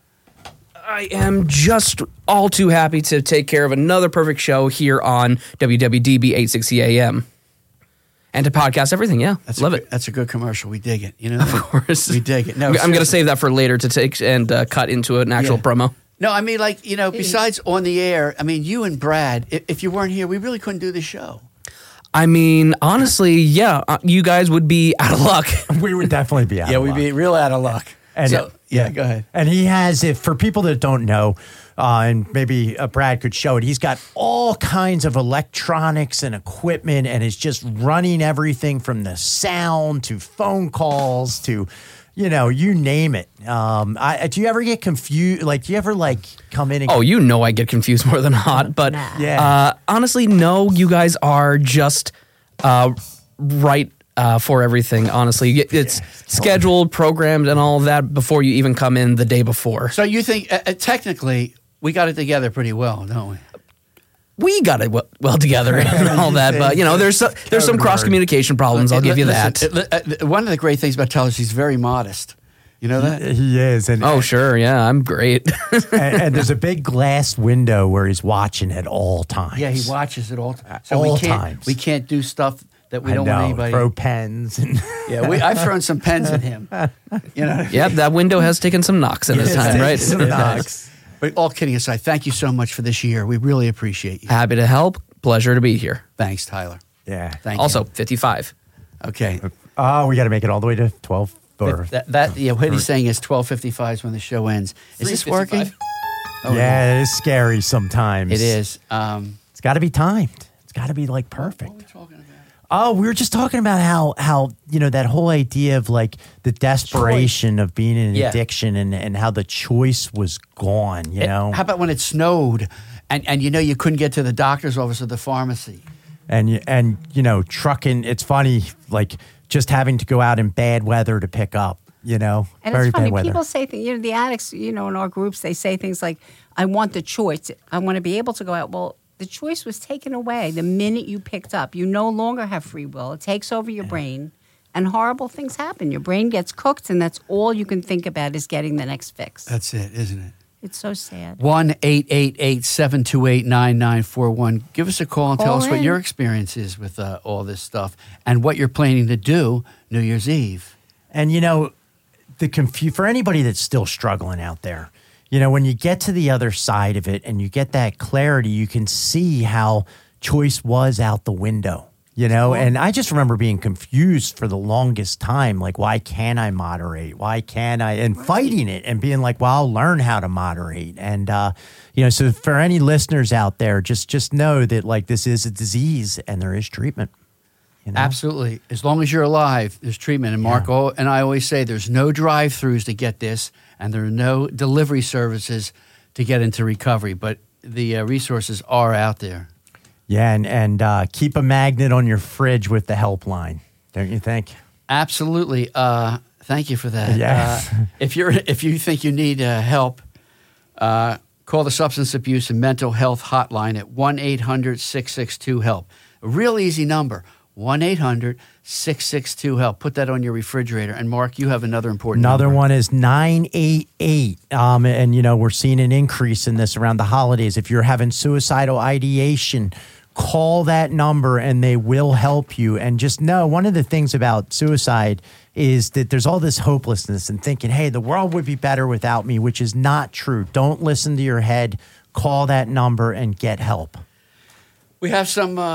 I am just all too happy to take care of another perfect show here on W W D B eight sixty A M. And to podcast everything, yeah. That's Love a, it. good- That's a good commercial. We dig it. You know, Of course. we dig it. No, I'm going to seriously. save that for later to take and uh, cut into an actual Yeah. promo. No, I mean, like, you know, besides on the air, I mean, you and Brad, if, if you weren't here, we really couldn't do the show. I mean, honestly, yeah, uh, you guys would be out of luck. we would definitely be out Yeah, of we'd luck. be real out of luck. And So, yeah, go ahead. And he has, if for people that don't know, uh, and maybe uh, Brad could show it, he's got all kinds of electronics and equipment and is just running everything from the sound to phone calls to, you know, you name it. Um, I, do you ever get confused? Like, do you ever like come in and Oh, you know I get confused more than not. But Yeah. uh, honestly, no, you guys are just uh, right uh, for everything, honestly. It's scheduled, programmed, and all of that before you even come in the day before. So you think, uh, uh, technically, we got it together pretty well, don't we? We got it well, well together and all that, but you know, there's some, there's some cross communication problems. I'll give you that. Listen, it- uh, one of the great things about Tyler is he's very modest. You know that? He is. And, Oh, sure, yeah, I'm great. and, and there's a big glass window where he's watching at all times. Yeah, he watches it all. So all we can't, times. We can't do stuff that we I don't know, want anybody. throw pens and Yeah, we, I've thrown some pens at him. You know. Yep, that window has taken some knocks in Yes, its time, it right? has. Some It has. knocks. But all kidding aside, thank you so much for this year. We really appreciate you. Happy to help. Pleasure to be here. Thanks, Tyler. Yeah. Thank Also, you. fifty-five. Okay. Oh, we got to make it all the way to twelve. Or, That, that yeah, what he's saying is twelve fifty-five is when the show ends. Is this working? Oh, yeah, it is scary sometimes. It is. Um, It's got to be timed. It's got to be like perfect. Oh, we were just talking about how how you know that whole idea of like the desperation of being in an Yeah. addiction and and how the choice was gone. You it- know, how about when it snowed and, and you know you couldn't get to the doctor's office or the pharmacy? and you- and you know trucking. It's funny, like just having to go out in bad weather to pick up. You know, And very it's funny, bad weather. people say things, you know, the addicts, you know, in our groups, they say things like, I want the choice. I want to be able to go out. Well, the choice was taken away the minute you picked up. You no longer have free will. It takes over your brain, and horrible things happen. Your brain gets cooked, and that's all you can think about is getting the next fix. That's it, isn't it? It's so sad. one eight eight eight, seven two eight, nine nine four one. Give us a call and tell Call us what in. your experience is with uh, all this stuff and what you're planning to do New Year's Eve. And you know, the confu- for anybody that's still struggling out there, you know, when you get to the other side of it and you get that clarity, you can see how choice was out the window. You know, and I just remember being confused for the longest time. Like, why can't I moderate? Why can't I? And fighting it and being like, well, I'll learn how to moderate. And, uh, you know, so for any listeners out there, just just know that, like, this is a disease and there is treatment. You know? Absolutely. As long as you're alive, there's treatment. And Mark al- and I always say there's no drive-throughs to get this, and there are no delivery services to get into recovery. But the uh, resources are out there. Yeah, and, and uh, keep a magnet on your fridge with the helpline, don't you think? Absolutely. Uh, thank you for that. Yes. Uh, if you're if you think you need uh, help, uh, call the Substance Abuse and Mental Health Hotline at one eight hundred, six six two, HELP. A real easy number, one eight hundred, six six two, HELP. Put that on your refrigerator. And Mark, you have another important Another number. one is nine eight eight. Um, and, you know, we're seeing an increase in this around the holidays. If you're having suicidal ideation, call that number and they will help you. And just know one of the things about suicide is that there's all this hopelessness and thinking, hey, the world would be better without me, which is not true. Don't listen to your head. Call that number and get help. We have some uh,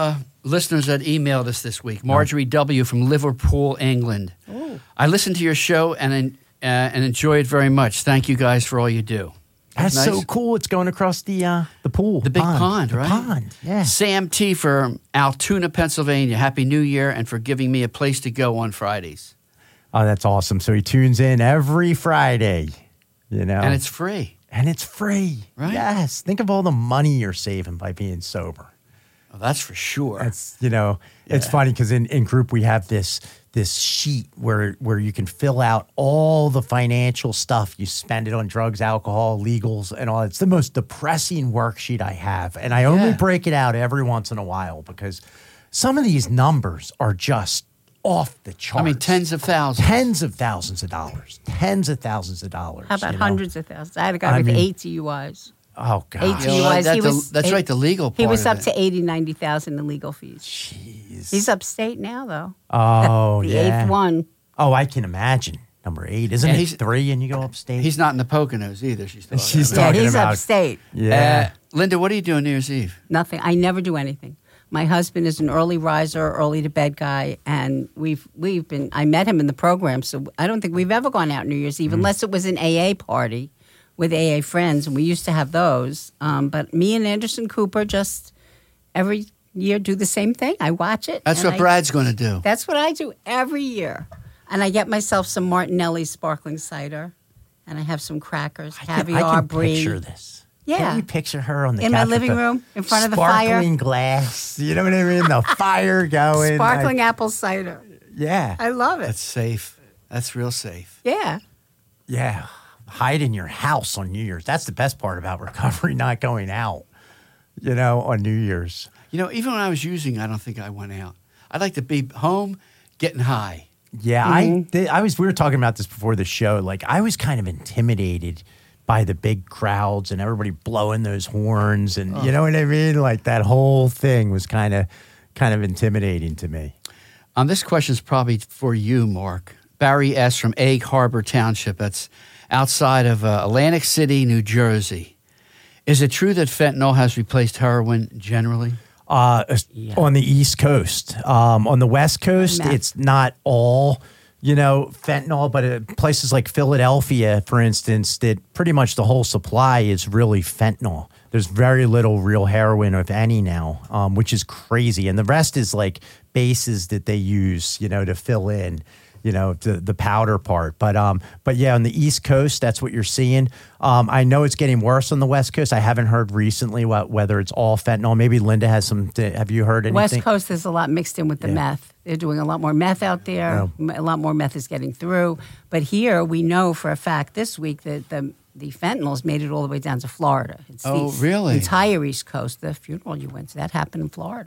listeners that emailed us this week. Marjorie W. from Liverpool, England. Ooh. I listened to your show and uh, and enjoy it very much. Thank you guys for all you do. That's Nice. so cool. It's going across the uh, the pool. The big pond, The right? pond, yeah. Sam T. from Altoona, Pennsylvania. Happy New Year and for giving me a place to go on Fridays. Oh, that's awesome. So he tunes in every Friday, you know. And it's free. And it's free. Right? Yes. Think of all the money you're saving by being sober. Oh, that's for sure. That's, you know, it's Yeah. funny because in, in group we have this this sheet where where you can fill out all the financial stuff. You spend it on drugs, alcohol, legals, and all. It's the most depressing worksheet I have. And I only Yeah. break it out every once in a while because some of these numbers are just off the charts. I mean, tens of thousands. Tens of thousands of dollars. Tens of thousands of dollars. How about you know? hundreds of thousands? I had a guy I with mean- eight D U Is. Oh, God. Eight D U Is. that- He the- was, that's right, the legal He part was of up it. to eighty, ninety thousand in legal fees. Jeez. He's upstate now, though. Oh, the yeah. eighth one. Oh, I can imagine. Number eight. Isn't Yeah, it he's- three and you go upstate? He's not in the Poconos either. She's talking She's about. talking Yeah, he's about- upstate. Yeah. Uh, Linda, what are you doing New Year's Eve? Nothing. I never do anything. My husband is an early riser, early to bed guy, and we've we've been. I met him in the program, so I don't think we've ever gone out New Year's Eve Mm. unless it was an A A party with A A friends, and we used to have those. Um, but me and Anderson Cooper just every year do the same thing. I watch it. That's and what I- Brad's going to do. That's what I do every year, and I get myself some Martinelli sparkling cider, and I have some crackers, I caviar, can brie. picture this. Yeah. Can you picture her on the In my couch with living the room, in front of the fire. Sparkling glass. You know what I mean? The fire going. Sparkling I- apple cider. yeah. I love it. That's safe. That's real safe. Yeah. Yeah. Hide in your house on New Year's. That's the best part about recovery, not going out, you know, on New Year's. You know, even when I was using, I don't think I went out. I'd like to be home getting high. Yeah, I th- I was. We were talking about this before the show. Like, I was kind of intimidated by the big crowds and everybody blowing those horns, and you know what I mean. Like that whole thing was kind of kind of intimidating to me. Um, this question is probably for you, Mark. Barry S. from Egg Harbor Township. That's outside of uh, Atlantic City, New Jersey. Is it true that fentanyl has replaced heroin generally? Uh, on the East Coast, um, on the West Coast, Meth. it's not all. You know, fentanyl, but uh, places like Philadelphia, for instance, that pretty much the whole supply is really fentanyl. There's very little real heroin, if any, now, um, which is crazy. And the rest is like bases that they use, you know, to fill in, you know, the, the powder part. But um, but yeah, on the East Coast, that's what you're seeing. Um, I know it's getting worse on the West Coast. I haven't heard recently what, whether it's all fentanyl. Maybe Linda has some. Have you heard anything? West Coast, there's a lot mixed in with the Yeah. meth. They're doing a lot more meth out there. M- A lot more meth is getting through. But here, we know for a fact this week that the the fentanyl's made it all the way down to Florida. It's Oh, the really? entire East Coast. The funeral you went to, that happened in Florida.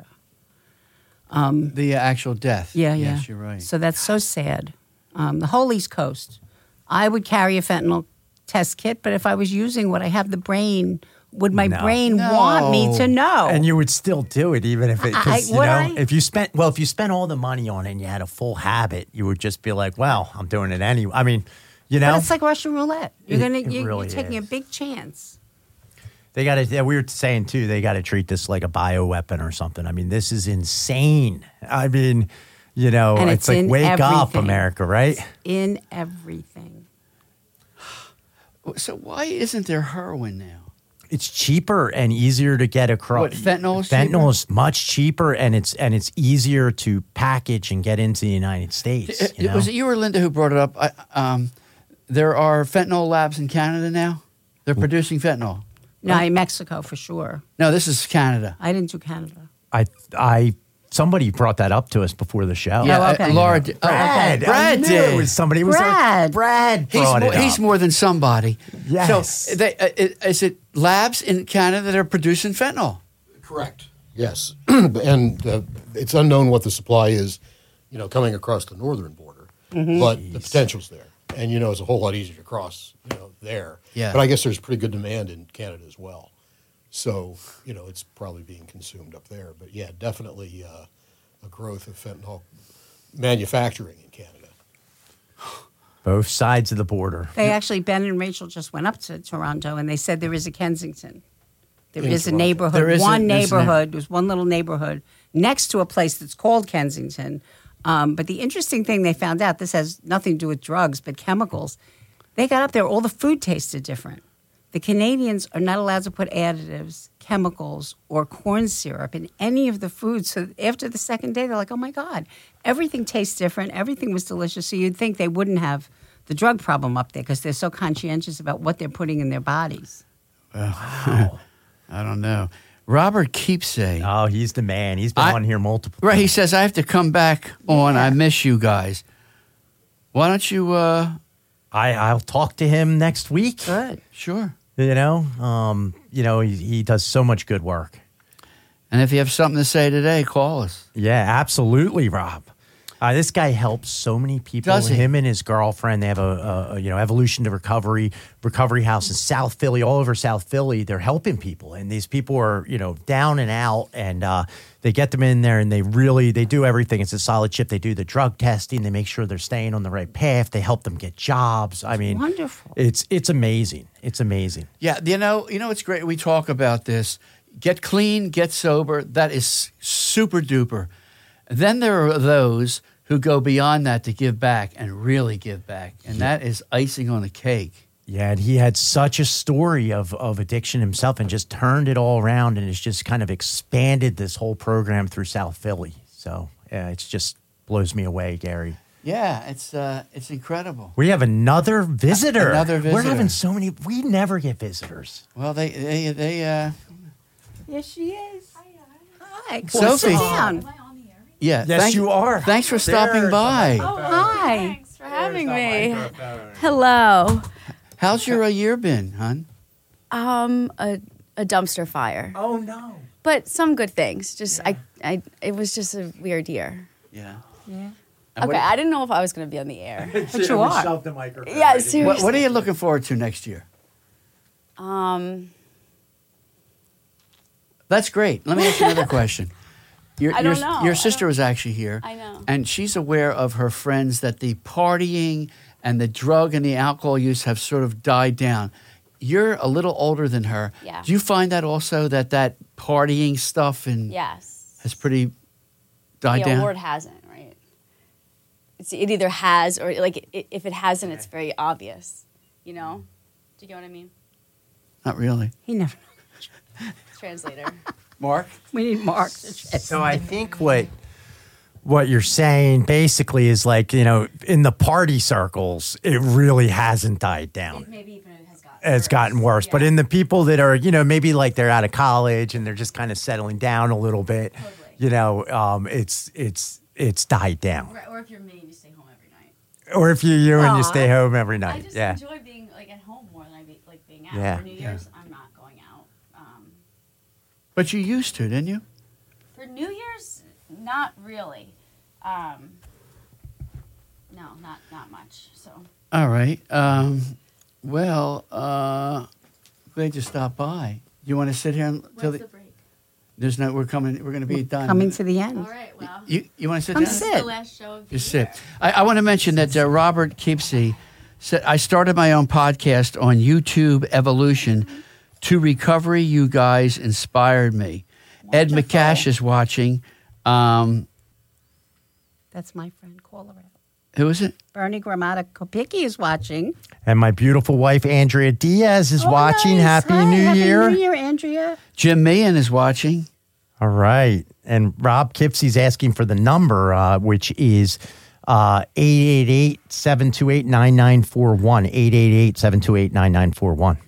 Um, The uh, actual death. Yeah, yeah. Yes, you're right. So that's so sad. Um, the whole East Coast. I would carry a fentanyl test kit, but if I was using what I have the brain, would my No. brain want me to know? And you would still do it, even if it, I- because, you would know, I? if you spent, well, if you spent all the money on it and you had a full habit, you would just be like, well, I'm doing it anyway. I mean, you know, But it's like Russian roulette. You're It- gonna it you, really you're taking is. a big chance. they got to, yeah, we were saying too, they got to treat this like a bioweapon or something. I mean, this is insane. I mean, you know, And it's, it's like, in wake up, everything. America, right? In everything. So why isn't there heroin now? It's cheaper and easier to get across. What, fentanyl is Fentanyl cheaper? is much cheaper, and it's and it's easier to package and get into the United States. It- you know? Was it you or Linda who brought it up? I, um, there are fentanyl labs in Canada now. They're producing fentanyl. No, in Mexico for sure. No, this is Canada. I didn't do Canada. I I somebody brought that up to us before the show. Yeah, Oh, uh, okay. Laura. Did, oh, Brad, Brad I knew did. it was somebody. It was Brad. Like Brad He's brought more, it he's up. more than somebody. Yes. So they, uh, it, is it labs in Canada that are producing fentanyl? Correct. Yes, and uh, it's unknown what the supply is, you know, coming across the northern border, Mm-hmm. but the potential's there, and you know, it's a whole lot easier to cross, you know, there. Yeah. But I guess there's pretty good demand in Canada as well, so you know, it's probably being consumed up there. But yeah, definitely uh, a growth of fentanyl manufacturing in Canada. Both sides of the border. They actually, Ben and Rachel just went up to Toronto and they said there is a Kensington. There In is a Toronto. neighborhood, There is a- one there's a- neighborhood, there's one little neighborhood next to a place that's called Kensington. Um, but the interesting thing they found out, this has nothing to do with drugs, but chemicals. They got up there, all the food tasted different. The Canadians are not allowed to put additives, chemicals, or corn syrup in any of the food. So after the second day, they're like, oh my God, everything tastes different. Everything was delicious. So you'd think they wouldn't have the drug problem up there because they're so conscientious about what they're putting in their bodies. Well, wow. I don't know. Robert Keepsay. Oh, he's the man. He's been I, on here multiple Right, times. he says, I have to come back on. I miss you guys. Why don't you... Uh, I, I'll talk to him next week. Good. Sure. You know, um, you know, he, he does so much good work. And if you have something to say today, call us. Yeah, absolutely, Rob. Uh, this guy helps so many people. Does he? Him and his girlfriend, they have a, a you know Evolution to Recovery recovery house in South Philly, all over South Philly. They're helping people, and these people are you know down and out, and uh, they get them in there, and they really they do everything. It's a solid chip. They do the drug testing. They make sure they're staying on the right path. They help them get jobs. I mean, wonderful. It's it's amazing. It's amazing. Yeah, you know, you know, it's great. We talk about this. Get clean, get sober. That is super duper. Then there are those who go beyond that to give back and really give back. And that is icing on the cake. Yeah, and he had such a story of, of addiction himself and just turned it all around and has just kind of expanded this whole program through South Philly. So yeah, it just blows me away, Gary. Yeah, it's uh, it's incredible. We have another visitor. Another visitor. We're having so many. We never get visitors. Well, they, they, they, uh... Yes, she is. Hi. Sophie. Sit down. Yeah. Yes, thank- you are. Thanks for stopping There's by. Oh, hi. Thanks for having me. Hello. How's your uh, year been, hon? Um, a, a dumpster fire. Oh, no. But some good things. Just, I, I, it was just a weird year. Yeah. Yeah. Okay, I didn't know if I was going to be on the air. But you are. Shove the microphone. Yeah, right in. seriously. What, what are you looking forward to next year? Um, That's great. Let me ask you another question. Your, I don't your, know. Your I sister was actually here. I know. And she's aware of her friends that the partying and the drug and the alcohol use have sort of died down. You're a little older than her. Yeah. Do you find that also that that partying stuff and yes. has pretty died yeah, down? or it hasn't, right? It's, it either has or, like, it, if it hasn't, it's very obvious. You know? Do you get what I mean? Not really. He never. Translator. Mark? We need Mark. So I think what what you're saying basically is like, you know, in the party circles, it really hasn't died down. Maybe even it has gotten It's gotten worse. But in the people that are, you know, maybe like they're out of college and they're just kind of settling down a little bit, you know, um, it's it's it's died down. Or, or if you're me and you stay home every night. Or if you're you and you Aw. stay home every I night. just Yeah. enjoy being like at home more than I be, like being out. Yeah. For New Year's, I'm not going out. Um, But you used to, didn't you? for New Year's, not really. Um, no, not not much. So All right. Um, well, uh, glad you stopped by. You want to sit here and till what's the break? There's no. We're coming. We're going to be done. Coming to the end. All right, well. You you want to sit Come down? sit. This is the last show of the Just year. sit. I, I want to mention that uh, Robert Keepsey said I started my own podcast on YouTube Evolution to Recovery. You guys inspired me. Ed McCash is watching. Um, That's my friend. Call her out. who is it? Bernie Grammaticopicki is watching. And my beautiful wife, Andrea Diaz, is Oh, watching. nice. Happy Hi, New Happy Year. New Year, Andrea. Jim Meehan is watching. All right. And Rob Kipsey's asking for the number, uh, which is uh, eight eight eight, seven two eight, nine nine four one. eight eight eight, seven two eight, nine nine four one.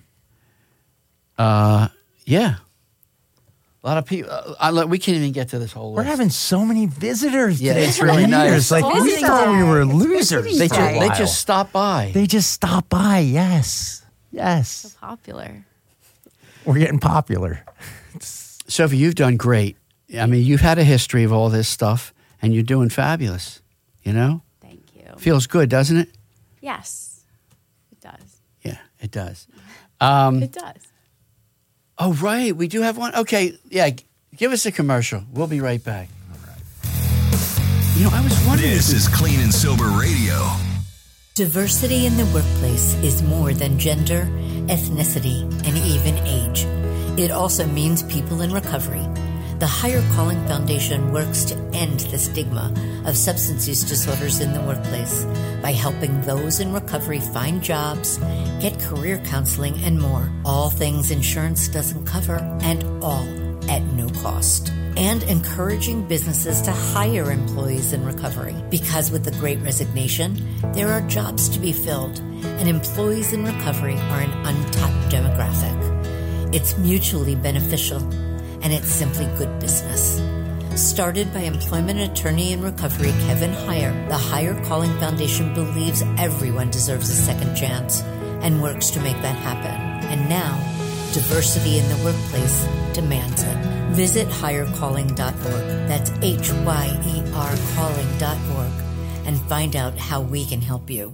Uh, yeah. A lot of people. Uh, I, look, we can't even get to this whole We're list. having so many visitors Yeah, today. it's for really New nice. Year's. Like, we Visiting thought we were day. losers. Visiting They for just, a they while. just stop by. They just stop by. Yes. Yes. So popular. We're getting popular. Sophie, you've done great. I mean, you've had a history of all this stuff, and you're doing fabulous. You know? Thank you. Feels good, doesn't it? Yes, it does. Yeah, it does. Um, It does. oh, right. We do have one. Okay. Yeah. g- Give us a commercial. We'll be right back. All right. You know, I was wondering. This is Clean and Sober Radio. Diversity in the workplace is more than gender, ethnicity, and even age. It also means people in recovery. The Higher Calling Foundation works to end the stigma of substance use disorders in the workplace by helping those in recovery find jobs, get career counseling, and more. All things insurance doesn't cover, and all at no cost. And encouraging businesses to hire employees in recovery, because with the Great Resignation, there are jobs to be filled, and employees in recovery are an untapped demographic. It's mutually beneficial, and it's simply good business. Started by employment attorney in recovery Kevin Heyer, the Higher Calling Foundation believes everyone deserves a second chance and works to make that happen. And now, diversity in the workplace demands it. Visit higher calling dot org. That's H Y E R calling dot org and find out how we can help you.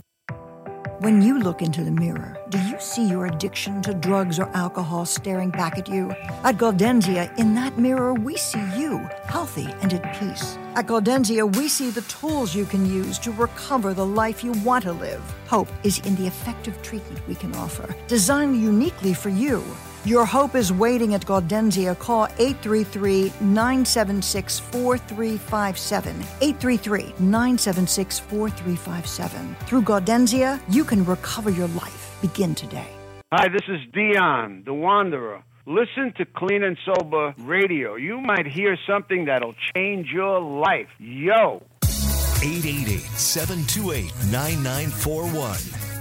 When you look into the mirror, do you see your addiction to drugs or alcohol staring back at you? At Gaudenzia, in that mirror, we see you, healthy and at peace. At Gaudenzia, we see the tools you can use to recover the life you want to live. Hope is in the effective treatment we can offer, designed uniquely for you. Your hope is waiting at Gaudenzia. Call eight three three, nine seven six, four three five seven. eight three three, nine seven six, four three five seven. Through Gaudenzia, you can recover your life. Begin today. Hi, this is Dion, the Wanderer. Listen to Clean and Sober Radio. You might hear something that'll change your life. Yo! eight eight eight, seven two eight, nine nine four one.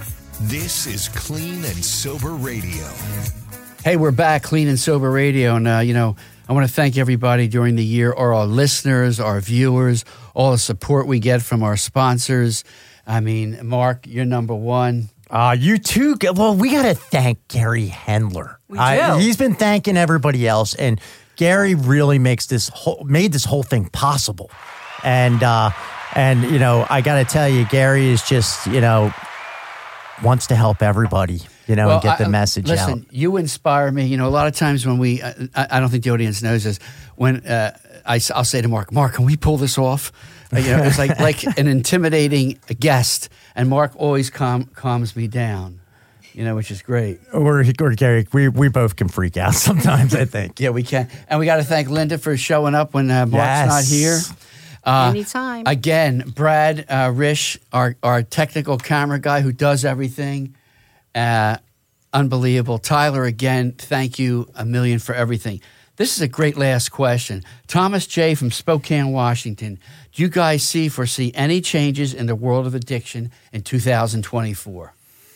This is Clean and Sober Radio. Hey, we're back, Clean and Sober Radio, and uh, you know, I want to thank everybody during the year, or our listeners, our viewers, all the support we get from our sponsors. I mean, Mark, you're number one. Uh, you too. Well, we got to thank Gary Hendler. We Uh, do. he's been thanking everybody else, and Gary really makes this whole, made this whole thing possible. And uh, and you know, I got to tell you, Gary is just you know wants to help everybody. You know, and get the I- message listen, out. you inspire me. You know, a lot of times when we, uh, I, I don't think the audience knows this, when uh, I, will say to Mark, Mark, can we pull this off? Uh, you know, it's like like an intimidating guest, and Mark always calm, calms me down, you know, which is great. Or, or Gary, we, we both can freak out sometimes, I think. Yeah, we can. And we got to thank Linda for showing up when uh, Mark's Yes. not here. Uh, Anytime. Again, Brad uh, Rish, our, our technical camera guy who does everything. Uh, unbelievable. Tyler, again, thank you a million for everything. This is a great last question. Thomas J. from Spokane, Washington. Do you guys see, foresee any changes in the world of addiction in two thousand twenty-four?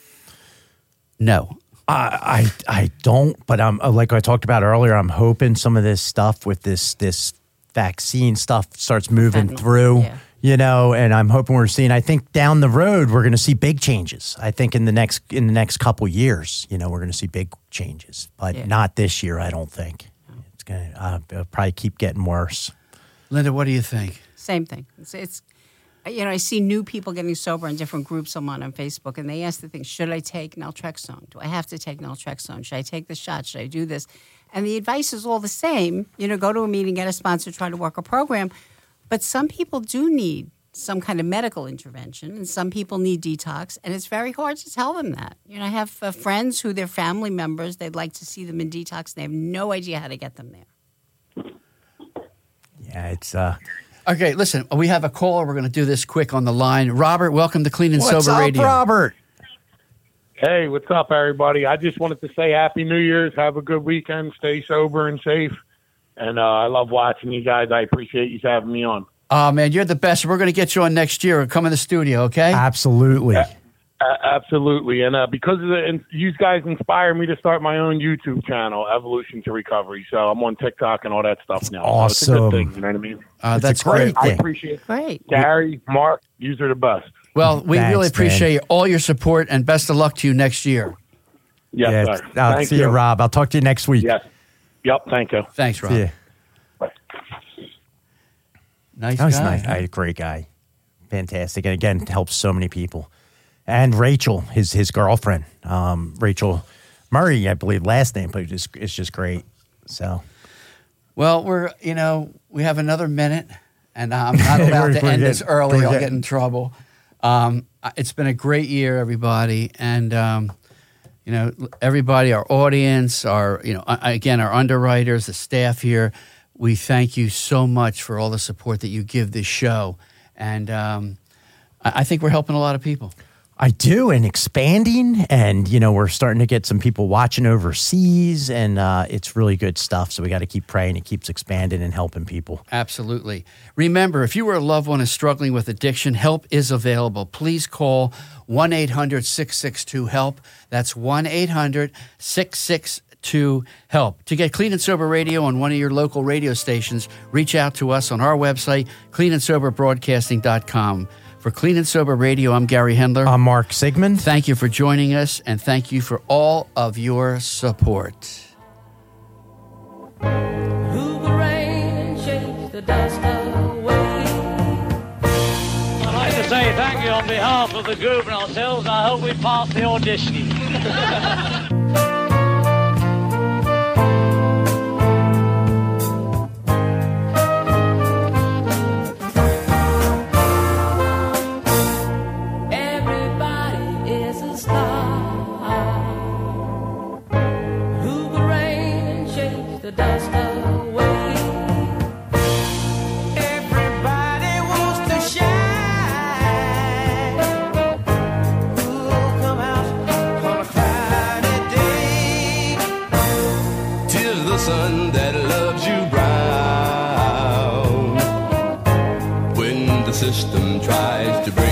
No. I, I I don't, but I'm like I talked about earlier. I'm hoping some of this stuff with this this vaccine stuff starts moving Fentanyl, through. yeah. You know, and I'm hoping we're seeing. I think down the road we're going to see big changes. I think in the next in the next couple years, you know, we're going to see big changes, but Yeah. not this year. I don't think it's going to uh, it'll probably keep getting worse. Linda, what do you think? Same thing. It's, it's, you know, I see new people getting sober in different groups I'm on on Facebook, and they ask the thing, should I take naltrexone? Do I have to take naltrexone? Should I take the shot? Should I do this? And the advice is all the same. You know, go to a meeting, get a sponsor, try to work a program. But some people do need some kind of medical intervention, and some people need detox, and it's very hard to tell them that. You know, I have uh, friends who their family members, they'd like to see them in detox, and they have no idea how to get them there. Yeah, it's uh. Okay, listen, we have a caller. We're going to do this quick on the line. Robert, welcome to Clean and What's Sober up, Radio. Robert? Hey, what's up, everybody? I just wanted to say Happy New Year's. Have a good weekend. Stay sober and safe. And uh, I love watching you guys. I appreciate you having me on. Oh, man, you're the best. We're going to get you on next year. Come in the studio, okay? Absolutely. Uh, absolutely. And uh, because of the, and you guys inspired me to start my own YouTube channel, Evolution to Recovery. So I'm on TikTok and all that stuff now. So it's a awesome. good thing, you know what I mean? Uh, It's a that's great great. I thing. appreciate it. Great. Gary, Mark, you are the best. Well, we Thanks, really man. appreciate all your support, and best of luck to you next year. Yes, yeah, sir. I'll Thank see you, Rob. I'll talk to you next week. Yes. Yep, thank you. Thanks, Rob. See ya. Nice That was guy. nice. I had a great guy. Fantastic. And again, helps so many people. And Rachel, his his girlfriend, um, Rachel Murray, I believe, last name, but it's, it's just great. So, Well, we're, you know, we have another minute, and I'm not allowed We're- to we're end this getting- early. we're I'll get getting- in trouble. Um, it's been a great year, everybody. And, um, you know, everybody, our audience, our, you know, uh, again, our underwriters, the staff here, we thank you so much for all the support that you give this show. And um, I, I think we're helping a lot of people. I do, and expanding, and you know we're starting to get some people watching overseas, and uh, it's really good stuff. So we got to keep praying; it keeps expanding and helping people. Absolutely. Remember, if you or a loved one is struggling with addiction, help is available. Please call one eight hundred six six two HELP. That's one eight hundred six six two HELP. To get Clean and Sober Radio on one of your local radio stations, reach out to us on our website, clean and sober broadcasting dot com. For Clean and Sober Radio, I'm Gary Hendler. I'm Mark Sigmund. Thank you for joining us, and thank you for all of your support. Who will rain and shake the dust away? I'd like to say thank you on behalf of the group and ourselves. I hope we pass the auditioning. The dust away. Everybody wants to shine. Who'll come out on a cloudy day? Tis the sun that loves you brown. When the system tries to bring